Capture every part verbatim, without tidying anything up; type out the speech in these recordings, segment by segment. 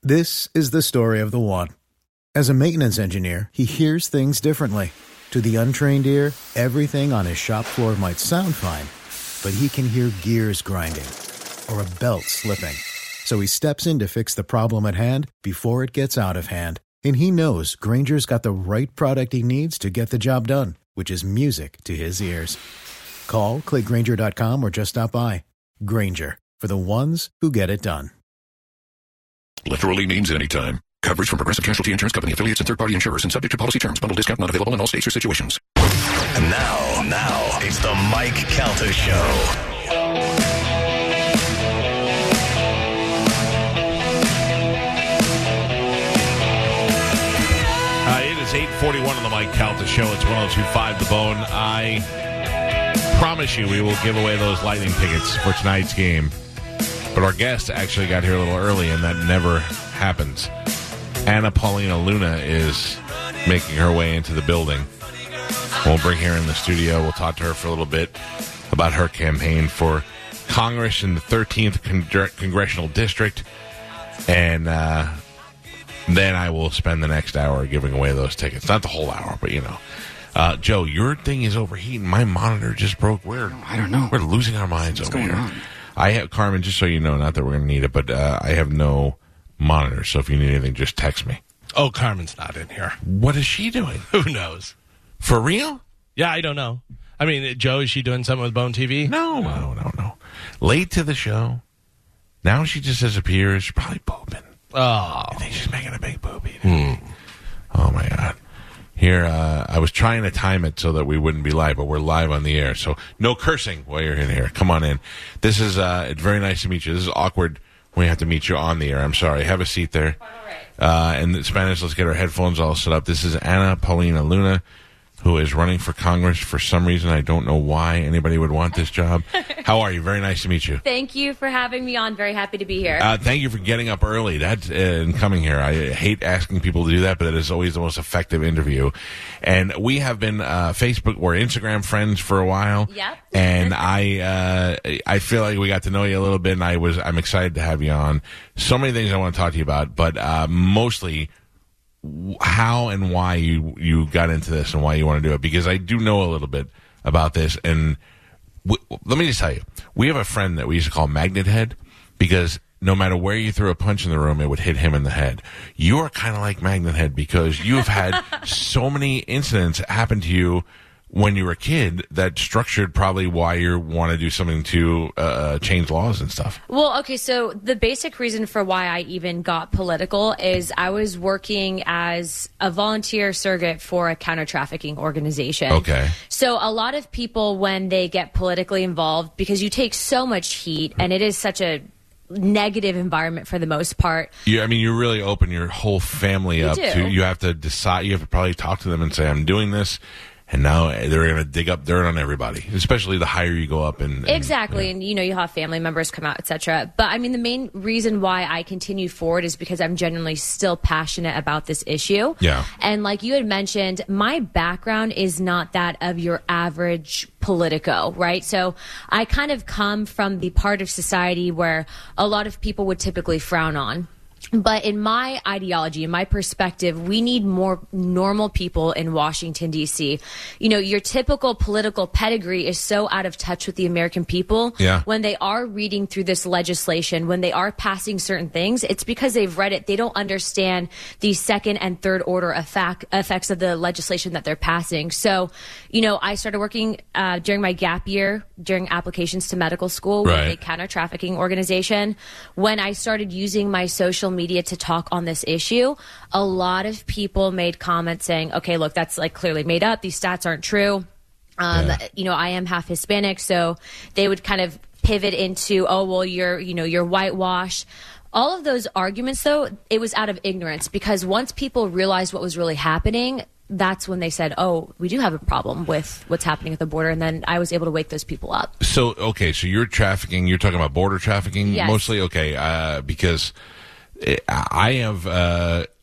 This is the story of the one. As a maintenance engineer, he hears things differently. To the untrained ear, everything on his shop floor might sound fine, but he can hear gears grinding or a belt slipping. So he steps in to fix the problem at hand before it gets out of hand. And he knows Grainger's got the right product he needs to get the job done, which is music to his ears. Call, click Grainger dot com, or just stop by. Grainger, for the ones who get it done. Literally means anytime. Coverage from Progressive Casualty Insurance Company, affiliates, and third-party insurers, and subject to policy terms. Bundle discount not available in all states or situations. And now, now, it's the Mike Calta Show. Uh, it is eight forty-one on the Mike Calta Show. It's one oh two point five The Bone. I promise you we will give away those Lightning tickets for tonight's game. But our guest actually got here a little early, and that never happens. Anna Paulina Luna is making her way into the building. We'll bring her in the studio. We'll talk to her for a little bit about her campaign for Congress in the thirteenth Con- Congressional District. And uh, then I will spend the next hour giving away those tickets. Not the whole hour, but you know. Uh, Joe, your thing is overheating. My monitor just broke. We're, I don't know. We're losing our minds What's over going here. on? I have, Carmen, just so you know, not that we're going to need it, but uh, I have no monitor, so if you need anything, just text me. Oh, Carmen's not in here. What is she doing? Who knows? For real? Yeah, I don't know. I mean, Joe, is she doing something with Bone T V? No, no, no, no. Late to the show. Now she just disappears. She's probably pooping. Oh. I think she's making a big poopy. Hmm. Oh, my God. Here, uh, I was trying to time it so that we wouldn't be live, but we're live on the air. So no cursing while you're in here. Come on in. This is, uh, it's very nice to meet you. This is awkward when we have to meet you on the air. I'm sorry. Have a seat there. Uh, in the Spanish, let's get our headphones all set up. This is Anna Paulina Luna, who is running for Congress for some reason. I don't know why anybody would want this job. How are you? Very nice to meet you. Thank you for having me on. Very happy to be here. Uh, thank you for getting up early that, uh, and coming here. I hate asking people to do that, but it is always the most effective interview. And we have been uh, Facebook or Instagram friends for a while. Yep. And I uh, I feel like we got to know you a little bit, and I was I'm excited to have you on. So many things I want to talk to you about, but uh, mostly how and why you, you got into this and why you want to do it, because I do know a little bit about this. And w- let me just tell you, we have a friend that we used to call Magnet Head, because no matter where you threw a punch in the room, it would hit him in the head. You are kind of like Magnet Head, because you've had so many incidents happen to you when you were a kid that structured probably why you want to do something to uh, change laws and stuff. Well, okay, so the basic reason for why I even got political is I was working as a volunteer surrogate for a counter-trafficking organization. Okay. So a lot of people, when they get politically involved, because you take so much heat, and it is such a negative environment for the most part. You, I mean, you really open your whole family You up do. to, you have to decide, you have to probably talk to them and say, I'm doing this. And now they're going to dig up dirt on everybody, especially the higher you go up. And, and Exactly. yeah. And, you know, you have family members come out, et cetera. But, I mean, the main reason why I continue forward is because I'm genuinely still passionate about this issue. Yeah. And like you had mentioned, my background is not that of your average Politico, right? So I kind of come from the part of society where a lot of people would typically frown on. But in my ideology, in my perspective, we need more normal people in Washington, D C. You know, your typical political pedigree is so out of touch with the American people. Yeah. When they are reading through this legislation, when they are passing certain things, it's because they've read it. They don't understand the second and third order effect, effects of the legislation that they're passing. So, you know, I started working uh, during my gap year, during applications to medical school Right. with a counter-trafficking organization. When I started using my social media to talk on this issue, a lot of people made comments saying, okay, look, that's like clearly made up. These stats aren't true. Um, Yeah. You know, I am half Hispanic, so they would kind of pivot into, oh, well, you're, you know, you're whitewashed. All of those arguments, though, it was out of ignorance, because once people realized what was really happening, that's when they said, oh, we do have a problem with what's happening at the border. And then I was able to wake those people up. So, okay, so you're trafficking, you're talking about border trafficking Yes. mostly? Okay, uh, because I have, uh,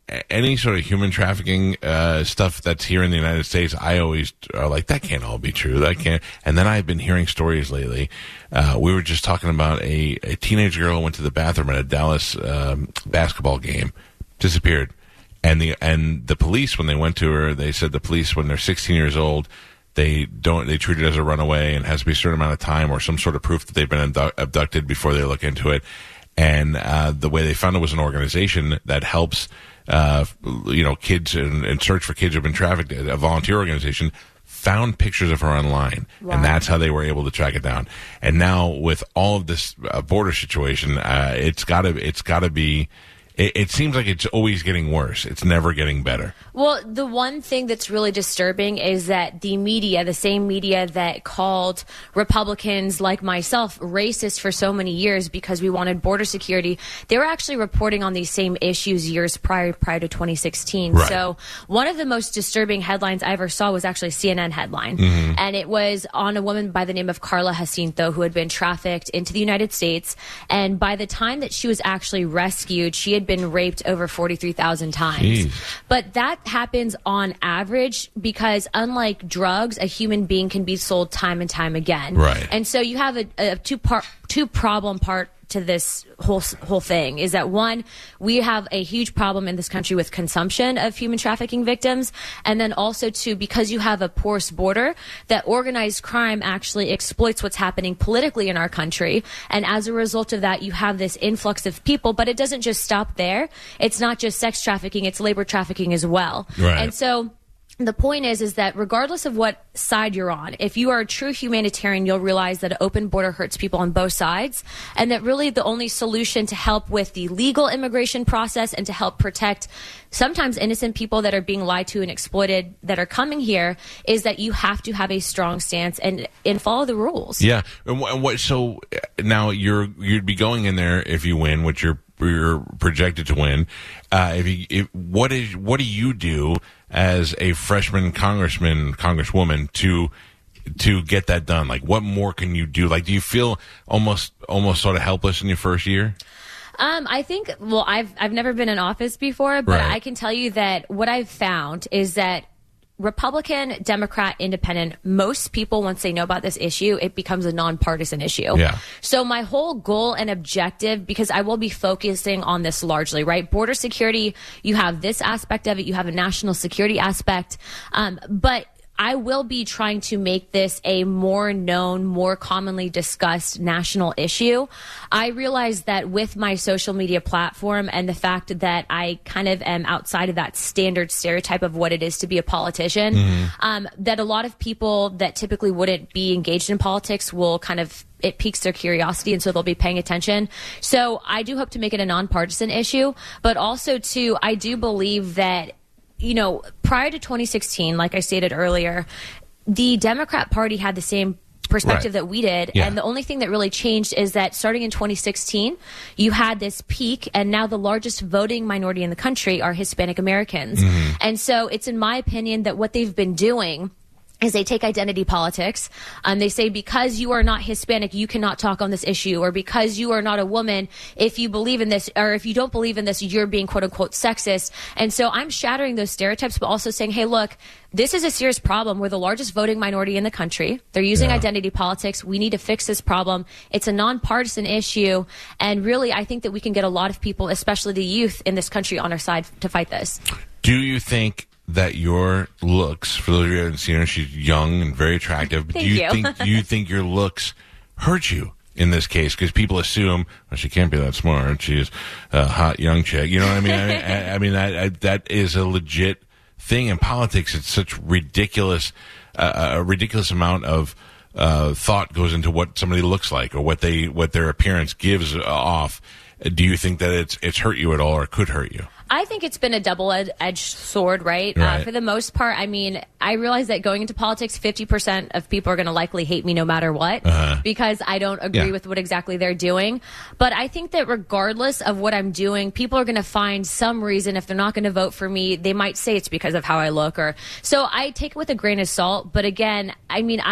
any sort of human trafficking uh, stuff that's here in the United States, I always are like, that can't all be true. That can't. And then I've been hearing stories lately. Uh, we were just talking about a, a teenage girl who went to the bathroom at a Dallas um, basketball game, disappeared. And the and the police, when they went to her, they said the police, when they're sixteen years old, they don't they treat it as a runaway and has to be a certain amount of time or some sort of proof that they've been abdu- abducted before they look into it. And uh, the way they found it was an organization that helps, uh, you know, kids and, and search for kids who've been trafficked. A volunteer organization found pictures of her online, wow. and that's how they were able to track it down. And now with all of this uh, border situation, uh, it's got to it's got to be. It, it seems like it's always getting worse. It's never getting better. Well, the one thing that's really disturbing is that the media, the same media that called Republicans like myself racist for so many years because we wanted border security, they were actually reporting on these same issues years prior prior to twenty sixteen. Right. So one of the most disturbing headlines I ever saw was actually a C N N headline. Mm-hmm. And it was on a woman by the name of Carla Jacinto, who had been trafficked into the United States. And by the time that she was actually rescued, she had been raped over forty-three thousand times. Jeez. But that happens on average because unlike drugs, a human being can be sold time and time again. Right. And so you have a, a two part, two problem part to this whole whole thing is that one, we have a huge problem in this country with consumption of human trafficking victims, and then also two, because you have a porous border, that organized crime actually exploits what's happening politically in our country, and as a result of that, you have this influx of people. But it doesn't just stop there. It's not just sex trafficking; it's labor trafficking as well. Right. And so the point is, is that regardless of what side you're on, if you are a true humanitarian, you'll realize that an open border hurts people on both sides, and that really the only solution to help with the legal immigration process and to help protect sometimes innocent people that are being lied to and exploited that are coming here is that you have to have a strong stance and and follow the rules. Yeah. And what, what so now you're you'd be going in there if you win, which you're you're projected to win. Uh, if you, if, what is what do you do as a freshman congressman, congresswoman to to get that done? Like, what more can you do? Like, do you feel almost almost sort of helpless in your first year? Um, I think, well, I've I've never been in office before, but Right. I can tell you that what I've found is that Republican, Democrat, Independent, most people, once they know about this issue, it becomes a nonpartisan issue. Yeah. So my whole goal and objective, because I will be focusing on this largely, right? Border security, you have this aspect of it, you have a national security aspect, um, but I will be trying to make this a more known, more commonly discussed national issue. I realize that with my social media platform and the fact that I kind of am outside of that standard stereotype of what it is to be a politician, mm-hmm. um, that a lot of people that typically wouldn't be engaged in politics will kind of it piques their curiosity, and so they'll be paying attention. So I do hope to make it a nonpartisan issue, but also, too, I do believe that, you know, prior to twenty sixteen, like I stated earlier, the Democrat Party had the same perspective right. that we did. Yeah. And the only thing that really changed is that starting in twenty sixteen, you had this peak, and now the largest voting minority in the country are Hispanic Americans. Mm-hmm. And so it's in my opinion that what they've been doing is they take identity politics. Um, they say because you are not Hispanic, you cannot talk on this issue, or because you are not a woman, if you believe in this, or if you don't believe in this, you're being quote unquote sexist. And so I'm shattering those stereotypes, but also saying, hey, look, this is a serious problem. We're the largest voting minority in the country. They're using yeah. identity politics. We need to fix this problem. It's a nonpartisan issue. And really, I think that we can get a lot of people, especially the youth in this country, on our side to fight this. Do you think that your looks, for those of you who haven't seen her, she's young and very attractive, but Thank do you, you. think do you think your looks hurt you in this case? Because people assume, well, she can't be that smart. She's a hot young chick. You know what I mean? I mean, I, I mean that I, that is a legit thing in politics. It's such ridiculous, uh, a ridiculous amount of uh, thought goes into what somebody looks like or what they what their appearance gives off. Do you think that it's it's hurt you at all, or could hurt you? I think it's been a double-edged sword, right? right. Uh, for the most part, I mean, I realize that going into politics, fifty percent of people are going to likely hate me no matter what uh-huh. because I don't agree yeah. with what exactly they're doing. But I think that regardless of what I'm doing, people are going to find some reason. If they're not going to vote for me, they might say it's because of how I look. Or so I take it with a grain of salt. But again, I mean, I...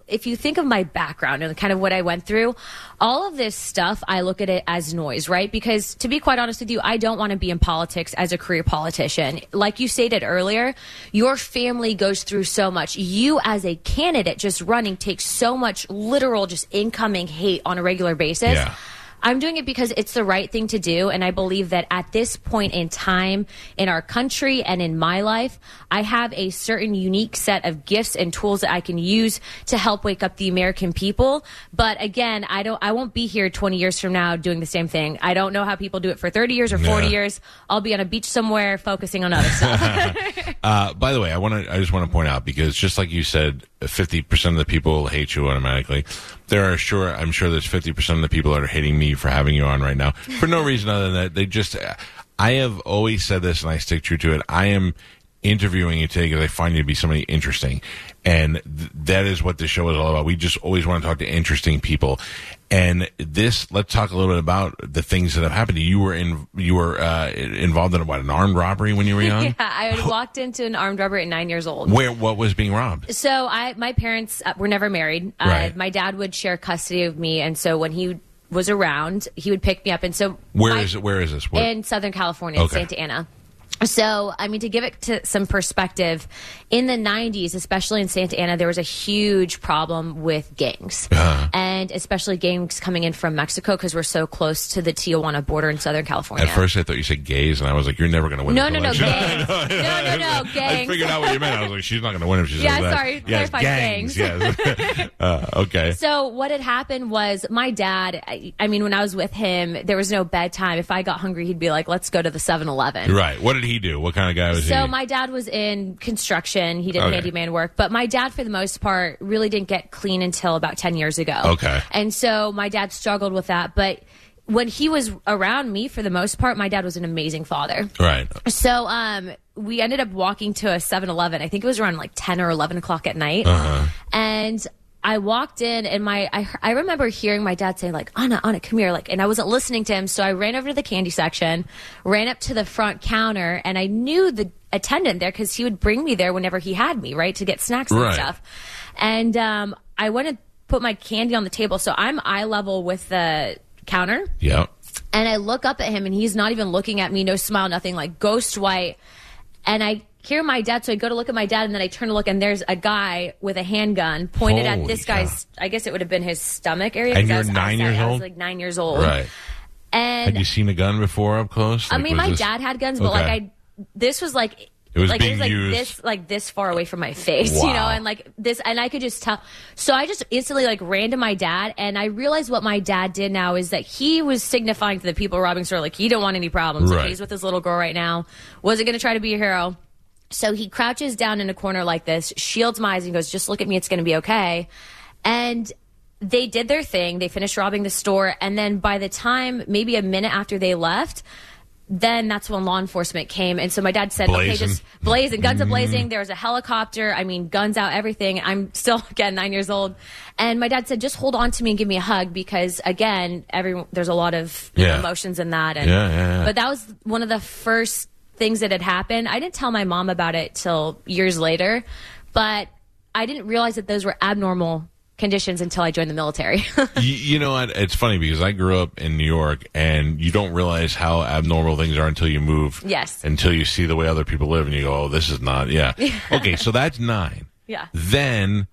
if you think of my background and kind of what I went through, all of this stuff, I look at it as noise, right? Because to be quite honest with you, I don't want to be in politics as a career politician. Like you stated earlier, your family goes through so much. You as a candidate just running takes so much literal just incoming hate on a regular basis. Yeah. I'm doing it because it's the right thing to do, and I believe that at this point in time in our country and in my life, I have a certain unique set of gifts and tools that I can use to help wake up the American people. But again, I don't I won't be here twenty years from now doing the same thing. I don't know how people do it for thirty years or forty Yeah. years. I'll be on a beach somewhere focusing on other stuff. Uh, by the way, I want to. I just want to point out, because just like you said, fifty percent of the people hate you automatically. There are sure, I'm sure there's fifty percent of the people that are hating me for having you on right now for no reason other than that they just. I have always said this, and I stick true to it. I am interviewing you today because I find you to be somebody interesting, and th- that is what this show is all about. We just always want to talk to interesting people. And this, let's talk a little bit about the things that have happened. You were in, you were uh, involved in what, an armed robbery when you were young? Yeah, I had walked into an armed robbery at nine years old. Where, what was being robbed? So I, my parents uh, were never married. Uh, Right. My dad would share custody of me, and so when he was around, he would pick me up. And so Where my- is it? Where is this? Where? in Southern California, Okay. Santa Ana. So, I mean, to give it to some perspective, in the nineties, especially in Santa Ana, there was a huge problem with gangs. Uh-huh. And especially gangs coming in from Mexico because we're so close to the Tijuana border in Southern California. At first, I thought you said gays, and I was like, "You're never going to win." No, this no, no, election. gangs. No, no, no, I gangs. figured out what you meant. I was like, "She's not going to win if she Yeah, says that." sorry, Yes, clarified gangs. gangs. Yes. uh, okay. So what had happened was my dad, I, I mean, when I was with him, there was no bedtime. If I got hungry, he'd be like, let's go to the seven eleven. Right. What did he do? What kind of guy was So he? my dad was in construction. He did Okay. handyman work. But my dad, for the most part, really didn't get clean until about ten years ago. Okay. And so my dad struggled with that. But when he was around me, for the most part, my dad was an amazing father. Right. So um, we ended up walking to a seven eleven. I think it was around like ten or eleven o'clock at night. Uh-huh. And I walked in, and my I, I remember hearing my dad say, like, Anna, Anna, come here. Like, and I wasn't listening to him. So I ran over to the candy section, ran up to the front counter, and I knew the attendant there because he would bring me there whenever he had me, right, to get snacks and Right. stuff. And um, I went and put my candy on the table. So I'm eye level with the counter. Yep. And I look up at him, and he's not even looking at me, no smile, nothing, like ghost white. And I hear my dad, so I go to look at my dad, and then I turn to look, and there's a guy with a handgun pointed Holy at this cow. guy's, I guess it would have been his stomach area. And 'cause I you're was nine outside. years I was old? like nine years old. Right. And Had you seen a gun before up close? I Like, mean, was my this- dad had guns, but Okay. like I, this was like, It was like being it was like used- this, like this far away from my face, you know, Wow. and like this, and I could just tell. So I just instantly like ran to my dad, and I realized what my dad did now is that he was signifying to the people robbing store, like he don't want any problems. Like, Right. he's with his little girl right now. Wasn't going to try to be a hero. So he crouches down in a corner like this, shields my eyes, and goes, "Just look at me. It's going to be okay." And they did their thing. They finished robbing the store. And then by the time, maybe a minute after they left, then that's when law enforcement came. And so my dad said, okay, Blazing. just blazing, guns a blazing. There was a helicopter. I mean, guns out, everything. I'm still, again, nine years old. And my dad said, just hold on to me and give me a hug because, again, every, there's a lot of you Yeah. know, emotions in that. And, Yeah, yeah, yeah. But that was one of the first things that had happened. I didn't tell my mom about it till years later, but I didn't realize that those were abnormal conditions until I joined the military. you, you know what? It's funny because I grew up in New York, and you don't realize how abnormal things are until you move. Yes. Until you see the way other people live, and you go, "Oh, this is not." Yeah. Okay, so that's nine. Yeah. Then,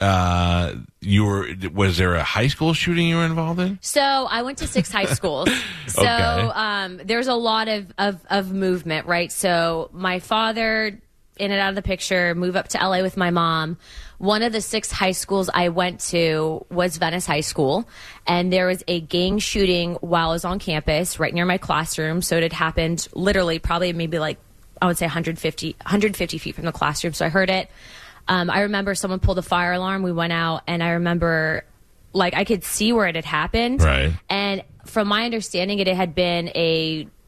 uh, you were. Was there a high school shooting you were involved in? So I went to six high schools. So Okay. um, there's a lot of, of, of movement, right? So my father, in and out of the picture, move up to L A with my mom. One of the six high schools I went to was Venice High School, and there was a gang shooting while I was on campus right near my classroom. So it had happened literally probably maybe like, I would say one hundred fifty, one hundred fifty feet from the classroom. So I heard it. Um, I remember someone pulled a fire alarm. We went out, and I remember like I could see where it had happened. Right. And from my understanding, it had been a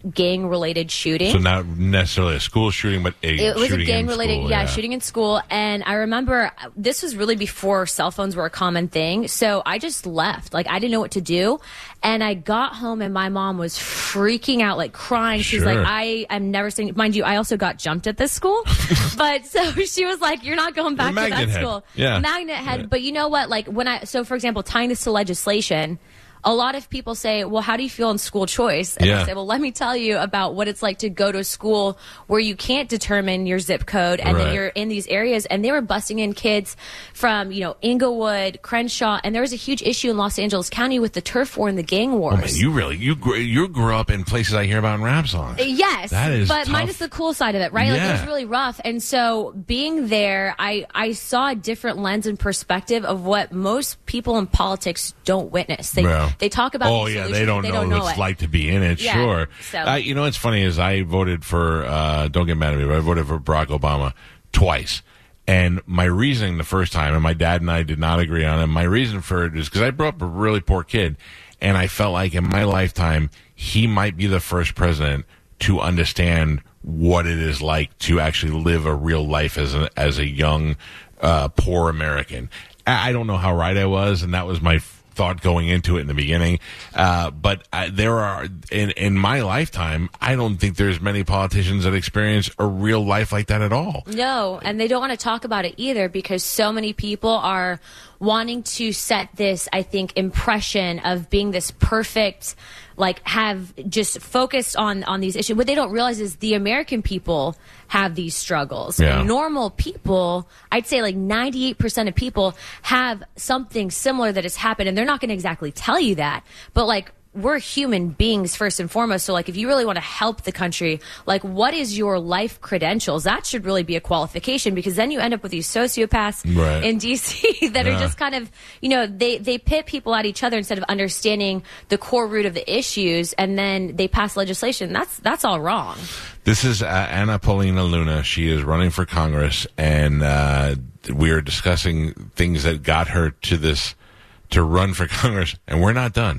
gang-related shooting. So not necessarily a school shooting, but a it was shooting a gang-related, in school, yeah, yeah, shooting in school. And I remember this was really before cell phones were a common thing. So I just left. Like, I didn't know what to do. And I got home and my mom was freaking out, like crying. She's Sure. like, I am never saying, mind you, I also got jumped at this school. But so she was like, you're not going back to Magnet that Head. school. Yeah. Magnet Head. Yeah. But you know what? Like, when I, so for example, tying this to legislation, a lot of people say, well, how do you feel in school choice? And Yeah. I say, well, let me tell you about what it's like to go to a school where you can't determine your zip code and Right. then you're in these areas. And they were busting in kids from, you know, Inglewood, Crenshaw. And there was a huge issue in Los Angeles County with the turf war and the gang wars. Oh, man, you really you grew, you grew up in places I hear about in rap songs. Yes, That is but tough. minus the cool side of it, right? Like, it was Yeah. really rough. And so being there, I, I saw a different lens and perspective of what most people in politics don't witness. They, Yeah. they talk about Oh these yeah, solutions, they don't but they know don't what know it's it. like to be in it. Yeah, Sure. so- Uh, you know what's funny is I voted for. Uh, don't get mad at me, but I voted for Barack Obama twice. And my reasoning the first time, and my dad and I did not agree on it. My reason for it is because I grew up a really poor kid, and I felt like in my lifetime he might be the first president to understand what it is like to actually live a real life as a as a young uh, poor American. I I don't know how right I was, and that was my thought going into it in the beginning. Uh, but I, there are, in, in my lifetime, I don't think there's many politicians that experience a real life like that at all. No, and they don't want to talk about it either because so many people are wanting to set this, I think, impression of being this perfect, like have just focused on, on these issues. What they don't realize is the American people have these struggles. Yeah. Normal people, I'd say like ninety-eight percent of people have something similar that has happened, and they're not going to exactly tell you that, but like, we're human beings first and foremost. So like, if you really want to help the country, like, what is your life credentials? That should really be a qualification, because then you end up with these sociopaths Right. in D C that Yeah. are just kind of, you know, they, they pit people at each other instead of understanding the core root of the issues, and then they pass legislation. That's, that's all wrong. This is uh, Anna Paulina Luna. She is running for Congress, and uh, we are discussing things that got her to this, to run for Congress, and we're not done.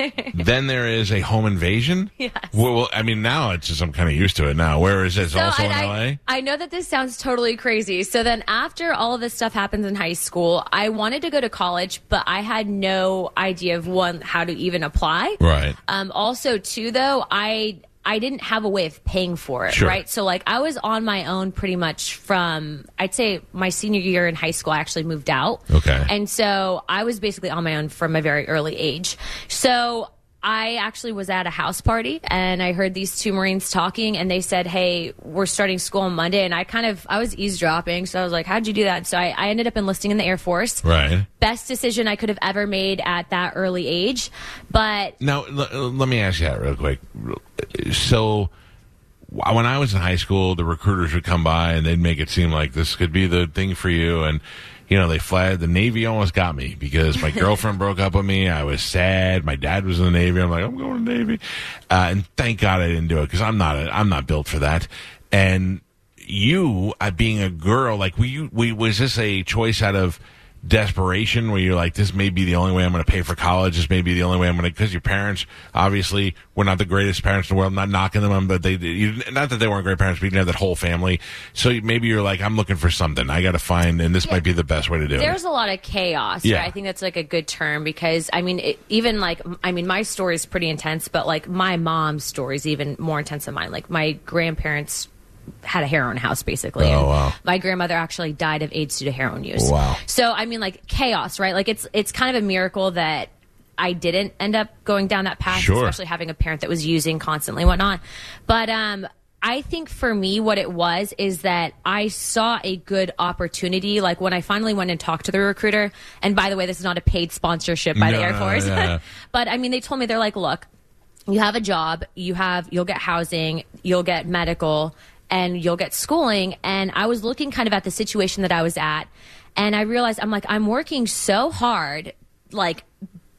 Then there is a home invasion. Yes. Well, well, I mean, now it's just I'm kind of used to it now. Where is this? So Also in I, L A? I, I know that this sounds totally crazy. So then after all of this stuff happens in high school, I wanted to go to college, but I had no idea of one, how to even apply. Right. Um, also, too, though, I I didn't have a way of paying for it, Sure. right? So, like, I was on my own pretty much from, I'd say, my senior year in high school. I actually moved out. Okay. And so I was basically on my own from a very early age. So I actually was at a house party, and I heard these two Marines talking, and they said, hey, we're starting school on Monday. And I kind of, I was eavesdropping. So I was like, how'd you do that? So I, I ended up enlisting in the Air Force. Right. Best decision I could have ever made at that early age. But Now, l- let me ask you that real quick. So, w- when I was in high school, the recruiters would come by and they'd make it seem like this could be the thing for you. And, you know, they fled. The Navy almost got me because my girlfriend broke up with me. I was sad. My dad was in the Navy. I'm like, I'm going to the Navy. Uh, and thank God I didn't do it because I'm not, a, I'm not built for that. And you, uh, being a girl, like, were you, we, was this a choice out of desperation where you're like, this may be the only way I'm going to pay for college, this may be the only way I'm going to, because your parents obviously were not the greatest parents in the world, not knocking them, but they, you, not that they weren't great parents, but you didn't have that whole family, so maybe you're like, I'm looking for something, I got to find, and this Yeah. might be the best way to do there's it. a lot of chaos. Yeah. Right? I think that's like a good term because, I mean, it, even like, I mean, my story is pretty intense, but like my mom's story is even more intense than mine. Like my grandparents had a heroin house basically. Oh, and wow. My grandmother actually died of AIDS due to heroin use. Wow. So, I mean, like chaos, right? Like it's, it's kind of a miracle that I didn't end up going down that path, Sure. especially having a parent that was using constantly and whatnot. But, um, I think for me, what it was is that I saw a good opportunity. Like when I finally went and talked to the recruiter, and by the way, this is not a paid sponsorship by No, the Air no, Force. yeah. But I mean, they told me, they're like, look, you have a job, you have, you'll get housing, you'll get medical, and you'll get schooling. And I was looking kind of at the situation that I was at, and I realized I'm like, I'm working so hard, like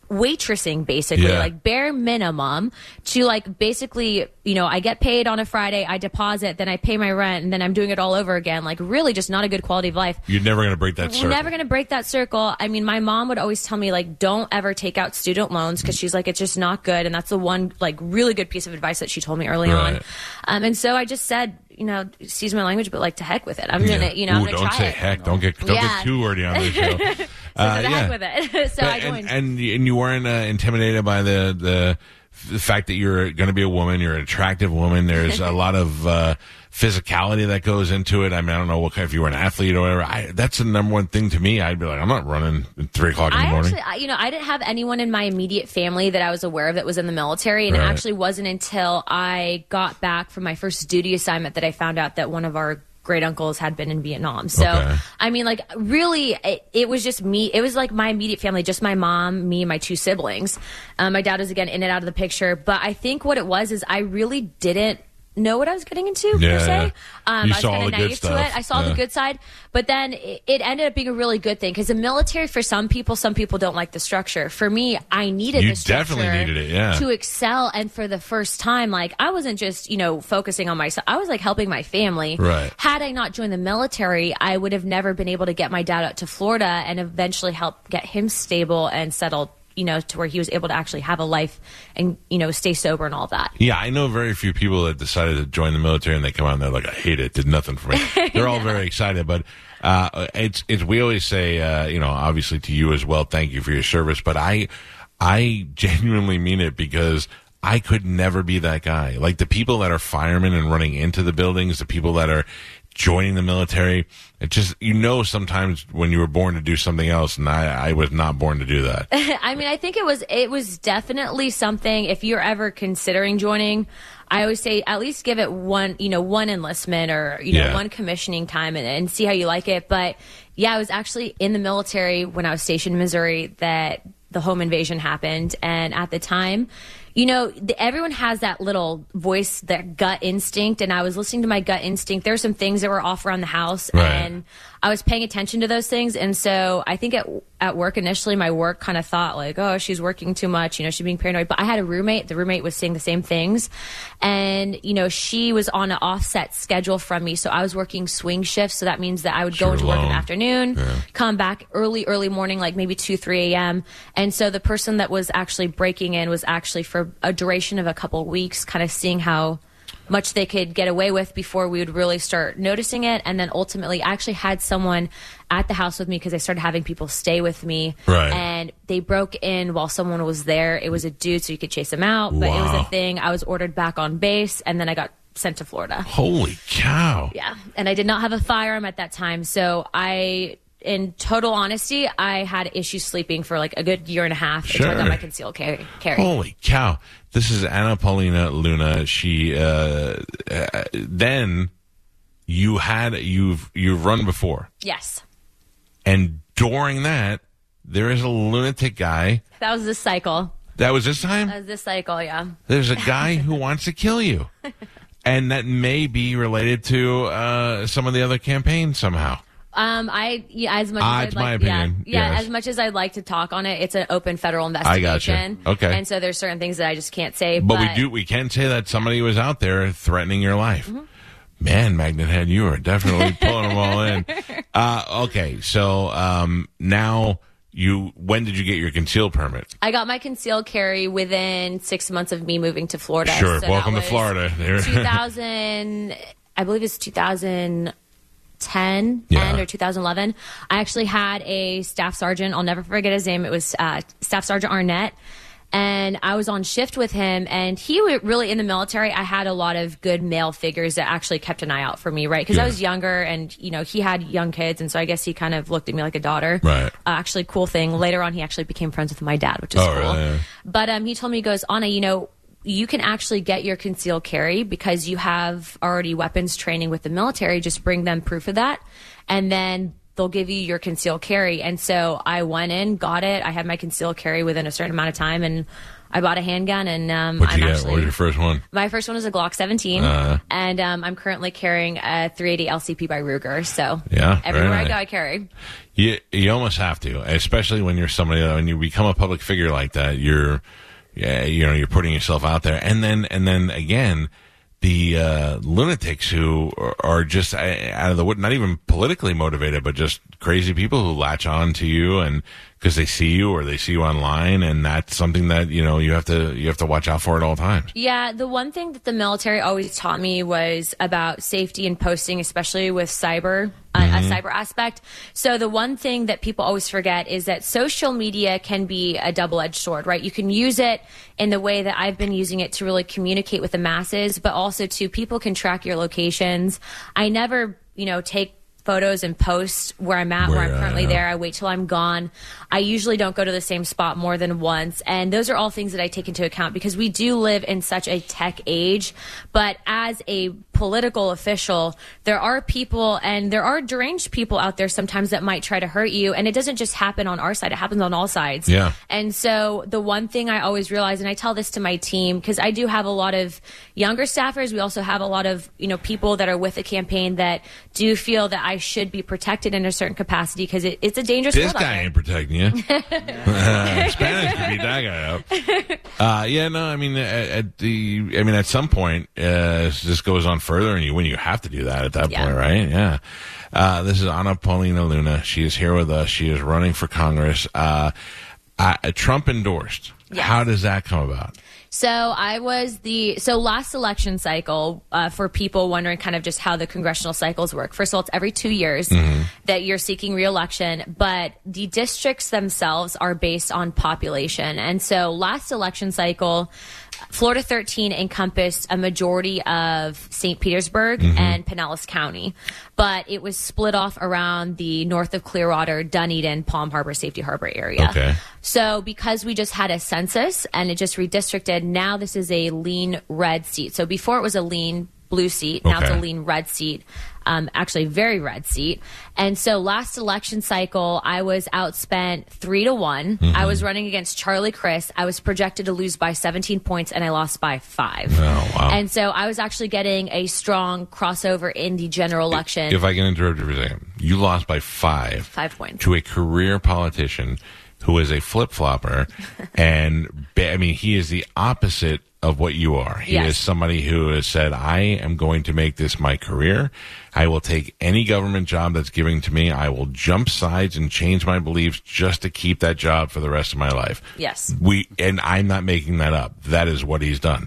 waitressing basically, Yeah. like bare minimum to like basically, you know, I get paid on a Friday, I deposit, then I pay my rent, and then I'm doing it all over again. Like really just not a good quality of life. You're never going to break that We're circle. never going to break that circle. I mean, my mom would always tell me, like, don't ever take out student loans because she's like, it's just not good. And that's the one, like, really good piece of advice that she told me early Right. on. Um, and so I just said, you know, excuse my language, but like, to heck with it. I'm Yeah. going to, you know, Ooh, I'm going to don't try say it. heck. Don't get don't Yeah. get too wordy on this show. So Uh, to the yeah. heck with it. so But- I joined. and, and and you weren't uh, intimidated by the the the fact that you're going to be a woman. You're an attractive woman. There's a lot of uh, physicality that goes into it. I mean, I don't know what kind, if you were an athlete or whatever. I, that's the number one thing to me. I'd be like, I'm not running at three o'clock in the I morning. actually, I- you know, I didn't have anyone in my immediate family that I was aware of that was in the military, and Right. it actually wasn't until I got back from my first duty assignment that I found out that one of our great uncles had been in Vietnam. So, Okay. I mean, like, really, it, it was just me. It was like my immediate family, just my mom, me, and my two siblings. Um, my dad was, again, in and out of the picture. But I think what it was is I really didn't know what I was getting into, Yeah, per se. yeah. Um, You I was saw kind the of good naive to stuff. it. I saw Yeah. the good side. But then it, it ended up being a really good thing because the military, for some people, some people don't like the structure. For me, I needed You the structure definitely needed it, yeah. to excel. And for the first time, like, I wasn't just, you know, focusing on myself. I was like helping my family. Right. Had I not joined the military, I would have never been able to get my dad out to Florida and eventually help get him stable and settled, you know, to where he was able to actually have a life and, you know, stay sober and all that. Yeah, I know very few people that decided to join the military and they come out and they're like, I hate it, did nothing for me. They're all very excited, but uh, it's it's we always say, uh, you know, obviously to you as well, thank you for your service, but I I genuinely mean it because I could never be that guy. Like the people that are firemen and running into the buildings, the people that are joining the military, it just, you know, sometimes when you were born to do something else, and I, I was not born to do that. I mean, I think it was it was definitely something. If you're ever considering joining, I always say at least give it one, you know, one enlistment or you know Yeah. one commissioning time and, and see how you like it. But yeah, I was actually in the military when I was stationed in Missouri that the home invasion happened, and at the time, you know, the, everyone has that little voice, that gut instinct, and I was listening to my gut instinct. There were some things that were off around the house, Right. and I was paying attention to those things. And so I think at, at work initially, my work kind of thought like, oh, she's working too much, you know, she's being paranoid. But I had a roommate. The roommate was saying the same things, and you know, she was on an offset schedule from me, so I was working swing shifts. So that means that I would go You're into work in the alone. afternoon, come back early, early morning, like maybe two, three a.m. And so the person that was actually breaking in was actually for a duration of a couple of weeks, kind of seeing how much they could get away with before we would really start noticing it. And then ultimately, I actually had someone at the house with me because I started having people stay with me. Right. And they broke in while someone was there. It was a dude, so you could chase him out. But it was Wow. a thing. I was ordered back on base, and then I got sent to Florida. Holy cow. Yeah. And I did not have a firearm at that time. So I, in total honesty, I had issues sleeping for like a good year and a half until I Sure. got my concealed carry. carry. Holy cow. This is Anna Paulina Luna. She, uh, uh, then you had, you've, you've run before. Yes. And during that, there is a lunatic guy. That was this cycle. That was this time? That was this cycle, yeah. There's a guy who wants to kill you. And that may be related to uh, some of the other campaigns somehow. Um, I yeah, as much Ah, as it's I'd my like, opinion, yeah, yeah, yes. as much as I'd like to talk on it, it's an open federal I investigation. gotcha. Okay. And so there's certain things that I just can't say. But, But, we do, we can say that somebody was out there threatening your life. Mm-hmm. Man, Magnet Head, you are definitely pulling them all in. Uh, okay, so um, now you, when did you get your concealed permit? I got my concealed carry within six months of me moving to Florida. Sure. So Welcome that to was Florida. There. two thousand, I believe it's two thousand ten Yeah. end or two thousand eleven. I actually had a staff sergeant. I'll never forget his name. It was uh, Staff Sergeant Arnett. And I was on shift with him, and he was really in the military. I had a lot of good male figures that actually kept an eye out for me, right? Because Yeah. I was younger, and you know, he had young kids, and so I guess he kind of looked at me like a daughter. Right. Uh, actually, cool thing. Later on, he actually became friends with my dad, which is Oh, cool. really? But um, he told me, he goes, Anna, you know, you can actually get your concealed carry because you have already weapons training with the military. Just bring them proof of that, and then they'll give you your concealed carry. And so I went in, got it. I had my concealed carry within a certain amount of time, and I bought a handgun, and um, What'd I'm you get? actually What was your first one? my first one was a Glock seventeen, Uh. and um, I'm currently carrying a three eighty L C P by Ruger. So Yeah, everywhere very I go, nice. I carry. You you almost have to, especially when you're somebody when you become a public figure like that. You're, yeah, you know, you're putting yourself out there, and then and then again, the uh, lunatics who are, are just out of the wood, not even politically motivated, but just crazy people who latch on to you and because they see you or they see you online, and that's something that you know you have to you have to watch out for at all times. Yeah, the one thing that the military always taught me was about safety and posting, especially with cyber, uh, Mm-hmm. a cyber aspect. So the one thing that people always forget is that social media can be a double-edged sword, right? You can use it in the way that I've been using it to really communicate with the masses, but also to people can track your locations. I never, you know, take photos and post where I'm at, where, Where, I'm currently uh, there. I wait till I'm gone. I usually don't go to the same spot more than once. And those are all things that I take into account because we do live in such a tech age. But as a political official, there are people and there are deranged people out there sometimes that might try to hurt you. And it doesn't just happen on our side. It happens on all sides. Yeah. And so the one thing I always realize, and I tell this to my team, because I do have a lot of younger staffers. We also have a lot of, you know, people that are with the campaign that do feel that I should be protected in a certain capacity because it, it's a dangerous This world out guy there. ain't protecting you. uh, Spanish could beat that guy up. Uh, yeah, no, I mean, at, at the, I mean, at some point, uh, this goes on further, and you win. You have to do that at that Yeah. point, right? Yeah. Uh, this is Ana Paulina Luna. She is here with us. She is running for Congress. Uh, uh, Trump endorsed. Yes. How does that come about? So I was the so last election cycle uh, for people wondering kind of just how the congressional cycles work. First of all, it's every two years Mm-hmm. that you're seeking re-election, but the districts themselves are based on population. And so last election cycle, Florida thirteen encompassed a majority of Saint Petersburg Mm-hmm. and Pinellas County, but it was split off around the north of Clearwater, Dunedin, Palm Harbor, Safety Harbor area. Okay. So because we just had a census and it just redistricted, now this is a lean red seat. So before it was a lean blue seat, now it's Okay. a lean red seat, um, actually very red seat. And so last election cycle, I was outspent three to one. Mm-hmm. I was running against Charlie Crist. I was projected to lose by seventeen points and I lost by five. Oh, wow. And so I was actually getting a strong crossover in the general election. If I can interrupt you for a second, you lost by five. Five points. To a career politician who is a flip-flopper, and ba- I mean, he is the opposite of what you are. He Yes. is somebody who has said, I am going to make this my career. I will take any government job that's given to me. I will jump sides and change my beliefs just to keep that job for the rest of my life. Yes. We, and I'm not making that up. That is what he's done.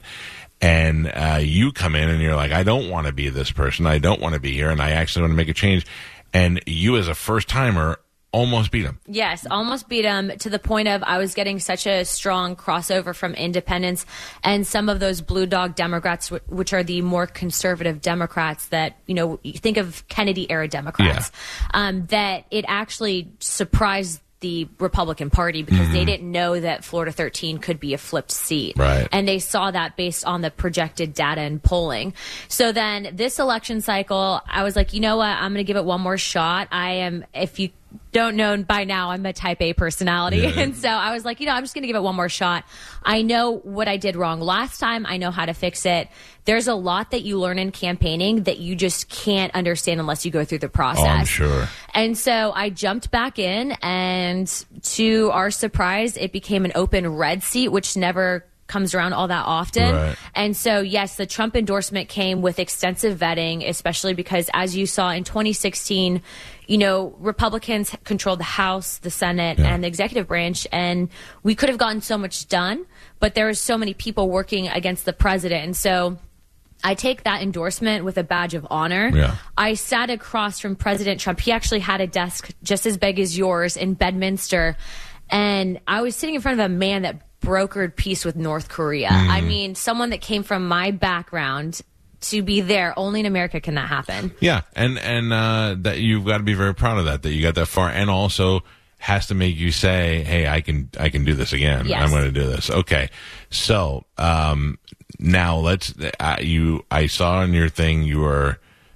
And uh, you come in and you're like, I don't want to be this person. I don't want to be here. And I actually want to make a change. And you as a first timer almost beat him. Yes, almost beat him to the point of I was getting such a strong crossover from independents and some of those blue dog Democrats, wh- which are the more conservative Democrats that, you know, you think of Kennedy era Democrats, um, that it actually surprised the Republican Party because they didn't know that Florida thirteen could be a flipped seat. Right. And they saw that based on the projected data and polling. So then this election cycle, I was like, you know what? I'm going to give it one more shot. I am, if you don't know by now, I'm a type A personality. Yeah. And so I was like, you know, I'm just going to give it one more shot. I know what I did wrong last time. I know how to fix it. There's a lot that you learn in campaigning that you just can't understand unless you go through the process. Oh, I'm sure. And so I jumped back in, and to our surprise, it became an open red seat, which never comes around all that often. Right. And so, yes, the Trump endorsement came with extensive vetting, especially because, as you saw in twenty sixteen, you know, Republicans controlled the House, the Senate, Yeah. and the executive branch, and we could have gotten so much done, but there were so many people working against the president. And so I take that endorsement with a badge of honor. Yeah. I sat across from President Trump. He actually had a desk just as big as yours in Bedminster. And I was sitting in front of a man that brokered peace with North Korea. I mean, someone that came from my background to be there. Only in America can that happen. Yeah, and and uh, that you've got to be very proud of that. That you got that far, and also has to make you say, "Hey, I can I can do this again. Yes. I'm going to do this." Okay, so um, now let's. Uh, you, I saw in your thing you were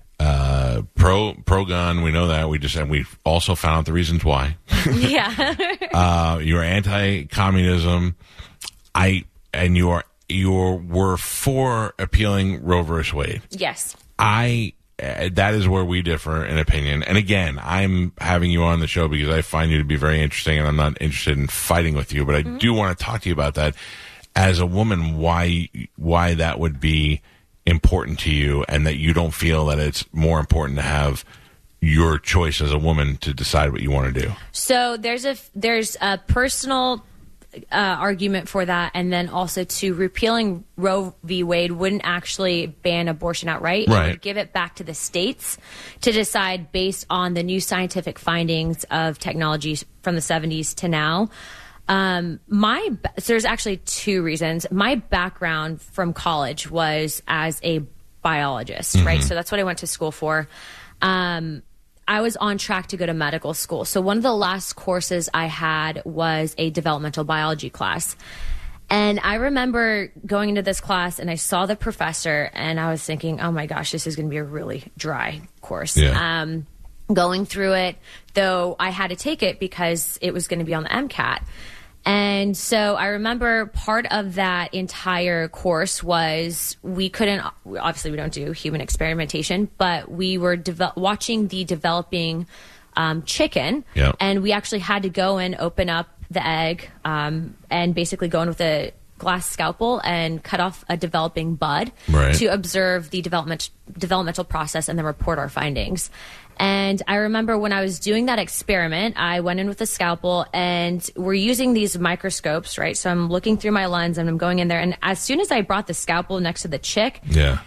uh, pro pro gun. We know that. We just and we also found out the reasons why. Yeah. uh, you were anti communism. I and you are you were for appealing Roe versus Wade. Yes. I uh, that is where we differ in opinion. And again, I'm having you on the show because I find you to be very interesting, and I'm not interested in fighting with you, but I mm-hmm. do want to talk to you about that. As a woman, why why that would be important to you, and that you don't feel that it's more important to have your choice as a woman to decide what you want to do. So there's a there's a personal uh, argument for that, and then also to repealing Roe v. Wade wouldn't actually ban abortion outright. Right. It would give it back to the states to decide based on the new scientific findings of technology from the seventies to now. Um, my, so there's actually two reasons. My background from college was as a biologist, mm-hmm. right? So that's what I went to school for. Um, I was on track to go to medical school. So one of the last courses I had was a developmental biology class. And I remember going into this class and I saw the professor and I was thinking, oh my gosh, this is going to be a really dry course. Yeah. Um, going through it, though I had to take it because it was going to be on the MCAT. And so I remember part of that entire course was we couldn't, obviously we don't do human experimentation, but we were de- watching the developing um, chicken. Yep. And we actually had to go and open up the egg um, and basically go in with a glass scalpel and cut off a developing bud right. to observe the development developmental process and then report our findings. And I remember when I was doing that experiment, I went in with a scalpel and we're using these microscopes, right? So I'm looking through my lens and I'm going in there. And as soon as I brought the scalpel next to the chick, yeah,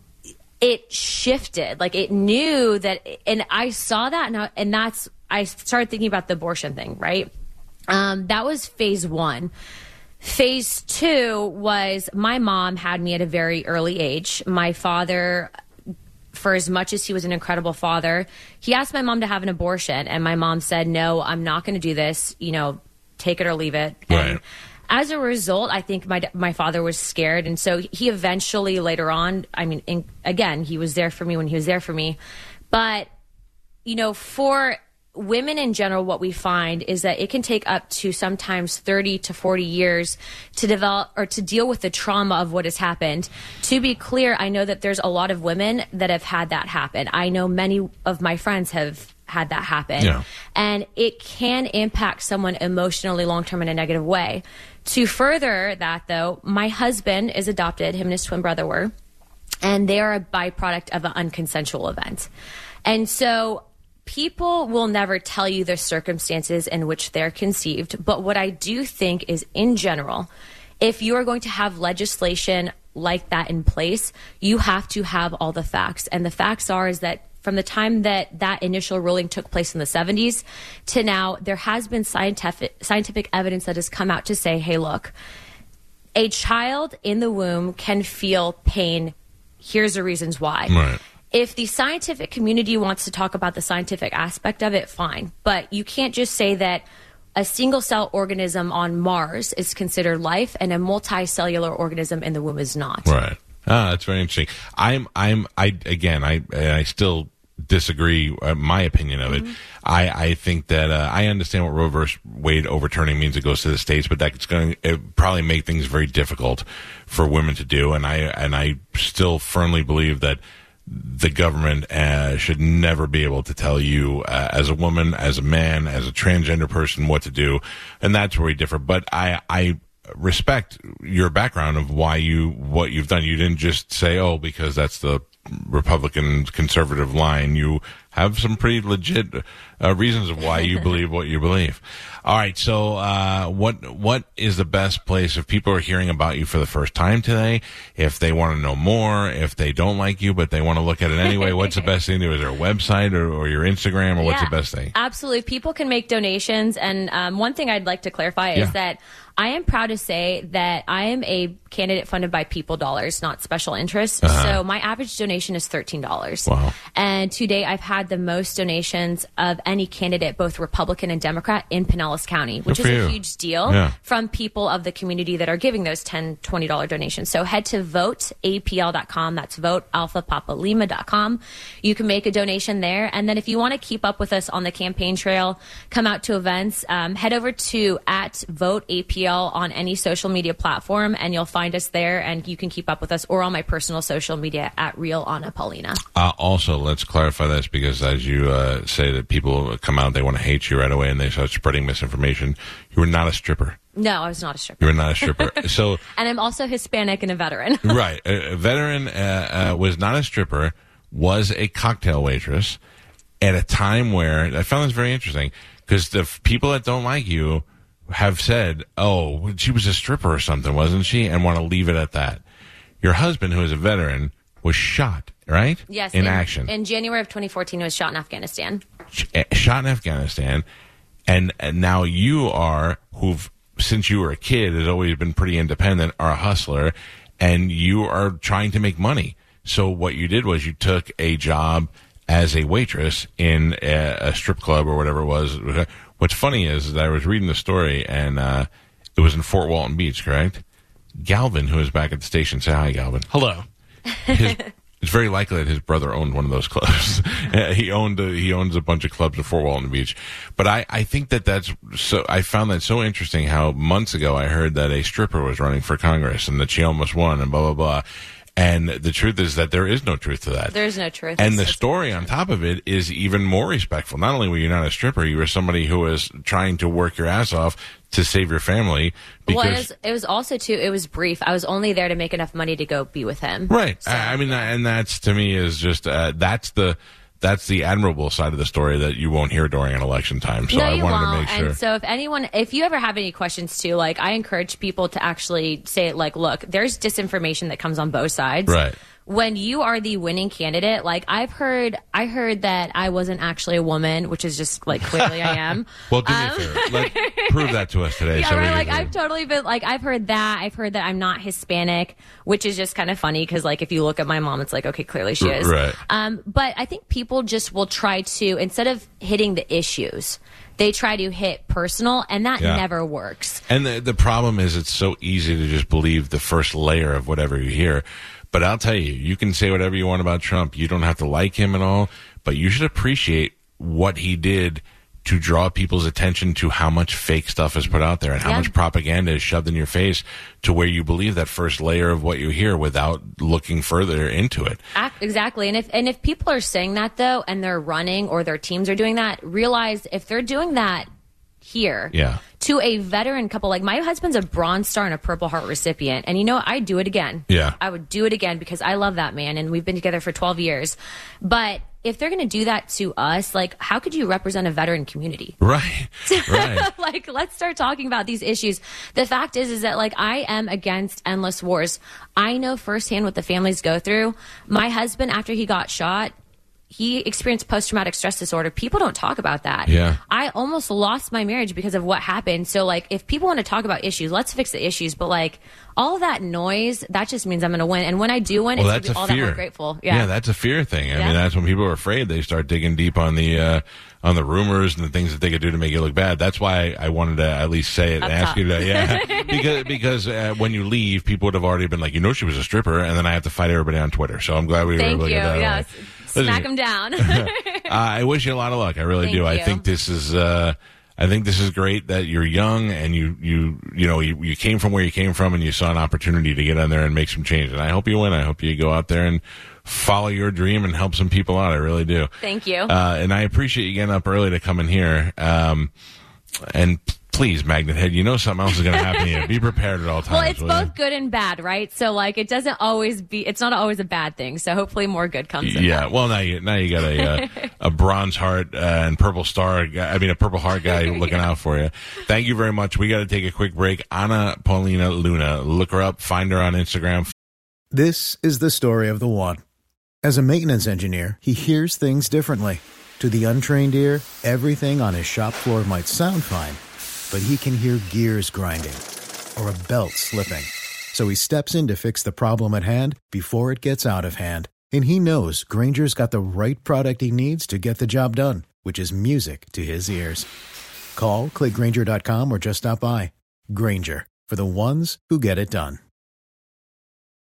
it shifted. Like it knew that, and I saw that, and, I, and that's, I started thinking about the abortion thing, right? Um, that was phase one. Phase two was my mom had me at a very early age. My father, for as much as he was an incredible father, he asked my mom to have an abortion, and my mom said, no, I'm not going to do this, you know, take it or leave it. Right. And as a result, I think my my father was scared, and so he eventually later on, I mean, in, again, he was there for me when he was there for me. But, you know, for women in general, what we find is that it can take up to sometimes thirty to forty years to develop or to deal with the trauma of what has happened. To be clear, I know that there's a lot of women that have had that happen. I know many of my friends have had that happen. Yeah. And it can impact someone emotionally long-term in a negative way. To further that, though, my husband is adopted. Him and his twin brother were. And they are a byproduct of an unconsensual event. And so people will never tell you the circumstances in which they're conceived. But what I do think is, in general, if you are going to have legislation like that in place, you have to have all the facts. And the facts are is that from the time that that initial ruling took place in the seventies to now, there has been scientific scientific evidence that has come out to say, hey, look, a child in the womb can feel pain. Here's the reasons why. Right. If the scientific community wants to talk about the scientific aspect of it, fine. But you can't just say that a single cell organism on Mars is considered life and a multicellular organism in the womb is not. Right. Ah, that's very interesting. I'm, I'm, I, again, I, I still disagree, uh, my opinion of it. Mm-hmm. I, I think that, uh, I understand what Roe versus Wade overturning means. It goes to the states, but that's going to probably make things very difficult for women to do. And I, and I still firmly believe that the government uh, should never be able to tell you uh, as a woman, as a man, as a transgender person what to do. And that's where we differ. But I, I respect your background of why you, what you've done. You didn't just say, oh, because that's the Republican conservative line. You have some pretty legit uh, reasons of why you believe what you believe. All right. So, uh, what, what is the best place if people are hearing about you for the first time today? If they want to know more, if they don't like you, but they want to look at it anyway, what's the best thing to do? Is there a website or, or your Instagram, or what's yeah, the best thing? Absolutely. People can make donations. And, um, one thing I'd like to clarify yeah. is that I am proud to say that I am a candidate funded by people dollars, not special interests. Uh-huh. So my average donation is thirteen dollars. Wow. And to date, I've had had the most donations of any candidate, both Republican and Democrat, in Pinellas County, which Good is for a you. huge deal Yeah. from people of the community that are giving those ten dollars, twenty dollars donations. So head to vote A P L dot com. That's vote alpha papa lima dot com. You can make a donation there. And then if you want to keep up with us on the campaign trail, come out to events, um, head over to at vote A P L on any social media platform, and you'll find us there, and you can keep up with us, or on my personal social media at Real Anna Paulina. Uh, also, let's clarify this, because as you uh, say that people come out, they want to hate you right away, and they start spreading misinformation. You were not a stripper. No, I was not a stripper. You were not a stripper. So, And I'm also Hispanic and a veteran. right, a, a veteran uh, uh, was not a stripper, was a cocktail waitress at a time where I found this very interesting, because the f- people that don't like you have said, "Oh, she was a stripper or something, wasn't she?" and want to leave it at that. Your husband, who is a veteran, was shot, right? Yes. in, action. In January of twenty fourteen, he was shot in Afghanistan. Sh- shot in Afghanistan, and, and now you are, who've since you were a kid has always been pretty independent, are a hustler, and you are trying to make money. So what you did was you took a job as a waitress in a, a strip club or whatever it was. What's funny is that I was reading the story, and uh, it was in Fort Walton Beach, correct? Galvin, who is back at the station, say hi, Galvin. Hello. His, it's very likely that his brother owned one of those clubs. he owned a, he owns a bunch of clubs at Fort Walton Beach. But I, I think that that's so. I found that so interesting. How months ago I heard that a stripper was running for Congress and that she almost won and blah blah blah. And the truth is that there is no truth to that. There's no truth. And the It's- story on top of it is even more respectful. Not only were you not a stripper, you were somebody who was trying to work your ass off to save your family. Because, well, it was, it was also, too, it was brief. I was only there to make enough money to go be with him. right. So, I I mean, and that's to me is just uh, that's the that's the admirable side of the story that you won't hear during an election time. So no, I you wanted won't. to make sure. And so if anyone, if you ever have any questions too, like I encourage people to actually say, like, look, there's disinformation that comes on both sides. Right. When you are the winning candidate, like I've heard, I heard that I wasn't actually a woman, which is just like clearly I am. Well, do me Um, a favor. Like, prove that to us today. Yeah, so we right. can- Like I've totally been like I've heard that. I've heard that I'm not Hispanic, which is just kind of funny because like if you look at my mom, it's like okay, clearly she is. Right. Um, but I think people just will try to instead of hitting the issues, they try to hit personal, and that Yeah. never works. And the the problem is it's so easy to just believe the first layer of whatever you hear. But I'll tell you, you can say whatever you want about Trump. You don't have to like him at all, but you should appreciate what he did to draw people's attention to how much fake stuff is put out there and how Yeah. much propaganda is shoved in your face to where you believe that first layer of what you hear without looking further into it. Ac- Exactly. And if and if people are saying that though, and they're running or their teams are doing that, realize if they're doing that here Yeah. to a veteran couple, like my husband's a Bronze Star and a Purple Heart recipient, and you know what? I'd do it again. Yeah. I would do it again because I love that man, and we've been together for twelve years. But if they're going to do that to us, like how could you represent a veteran community? Right. Right. Like let's start talking about these issues. The fact is is that like I am against endless wars. I know firsthand what the families go through. My husband, after he got shot, he experienced post-traumatic stress disorder. People don't talk about that. Yeah. I almost lost my marriage because of what happened. So like if people want to talk about issues, let's fix the issues. But like all of that noise, that just means I'm going to win. And when I do win, Well, it's that's gonna a be all fear. that more grateful. Yeah. that's a fear thing. I Yeah. mean, that's when people are afraid. They start digging deep on the uh, on the rumors and the things that they could do to make you look bad. That's why I wanted to at least say it Up and ask top. you to, yeah, because because uh, when you leave, people would have already been like, you know, she was a stripper, and then I have to fight everybody on Twitter. So I'm glad we were Thank able to you. get that Yeah. away. Smack them down. uh, I wish you a lot of luck. I really Thank do. I you. think this is. Uh, I think this is great that you're young and you you you know you, you came from where you came from and you saw an opportunity to get on there and make some change. And I hope you win. I hope you go out there and follow your dream and help some people out. I really do. Thank you. Uh, and I appreciate you getting up early to come in here. Um, and please, Magnet Head, you know something else is going to happen to you. Be prepared at all times. Well, it's will you? both good and bad, right? So like it doesn't always be, it's not always a bad thing. So hopefully more good comes in Yeah, that. well, now you now you got a uh, a bronze heart uh, and purple star. Guy, I mean, a purple heart guy looking out for you. Thank you very much. We got to take a quick break. Anna Paulina Luna, look her up, find her on Instagram. This is the story of the one. As a maintenance engineer, he hears things differently. To the untrained ear, everything on his shop floor might sound fine, but he can hear gears grinding or a belt slipping. So he steps in to fix the problem at hand before it gets out of hand. And he knows Granger's got the right product he needs to get the job done, which is music to his ears. Call, click Granger dot com, or just stop by. Granger, for the ones who get it done.